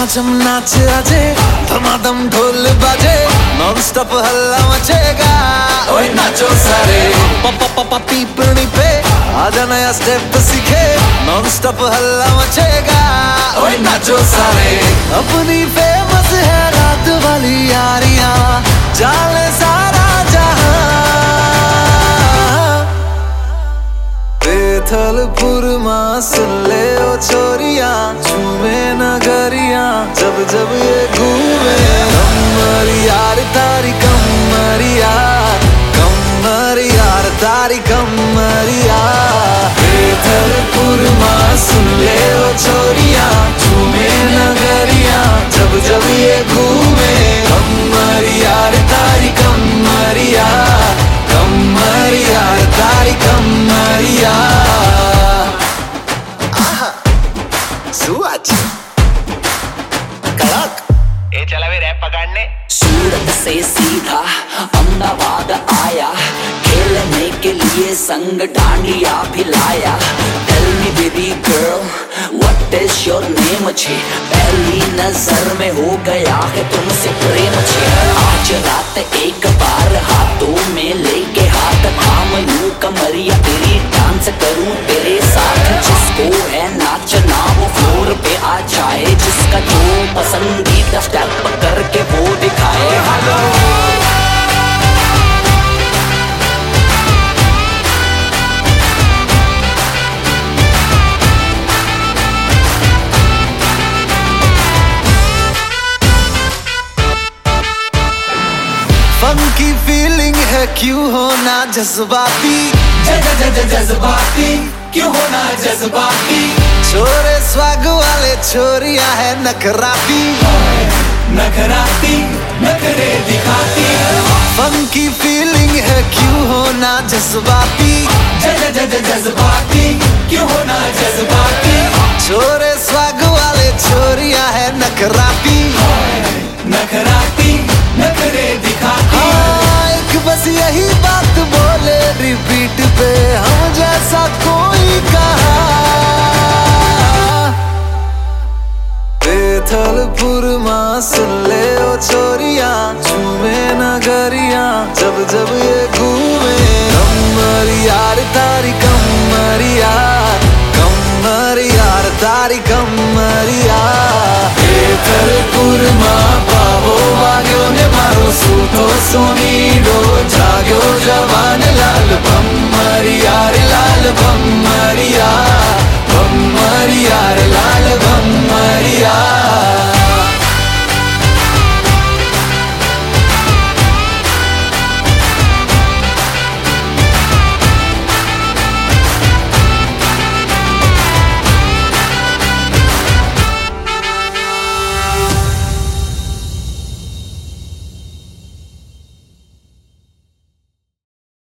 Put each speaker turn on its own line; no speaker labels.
झमाझम नाच आजे, धमाधम ढोल बाजे, नॉन स्टॉप हल्ला मचेगा। ओए नाचो सारे पापा पीपनी पे, आजा नया स्टेप सीखे, नॉन स्टॉप हल्ला मचेगा। ओए नाचो सारे, अपनी फेमस है रात वाली यारियां, जाने सारा जहां। बेथलपुर मां सुन ले ओ छोरियां, झूमे नगरियां जब जब ये घूमे। कमर यार तारी कमर यार, कमर यार तारी कमर यार। बेथलपुर मां सुन ले ओ छोरियां, झूमे नगरियां जब जब ये घूमे। कमर यार तारी कमर यार, कमर यार तारी कमर यार।
चला वे रैप पकड़ने।
सूरत से सीधा अहमदाबाद आया, खेलने के लिए संग डांडिया भी लाया। Tell me baby girl, what is your name? छे पहली नजर में हो गया है तुमसे प्रेम छे। आज रात एक बार हाथों में लेके हाथ थाम लूं कमरिया तेरी, डांस करूं तेरे साथ। जिसको है नाचना वो फ्लोर पे आ जाए, जिसका जो पसंदीदा स्टेप करके वो दिखाए। हेलो
फंकी फीलिंग है क्यों होना जज्बाती,
जज्बाती क्यों होना जज्बाती।
छोरे स्वाग वाले छोरियां है नखराती,
नखराती नखरे दिखाती।
फंकी फीलिंग है क्यों होना जज्बाती,
जज्बाती क्यों होना जज्बाती।
छोरे स्वाग वाले छोरियां है नखराती,
नखराती नखरे दिखाती।
हाँ एक बस यही बात बोले रिपीट पे, हम जैसा कोई कहा। बेथलपुर मां सुन ले ओ छोरियां, झूमे नगरियां जब जब ये घूमे। कमर यार तारी कमर यार, कमर यार तारी कमर यार। बेथलपुर मां पावो वाग्यो ने मारो सूतो सोनीडो, जाग्यो जवान लाल भम्मर यार, लाल भम्मर यार, भम्मर यार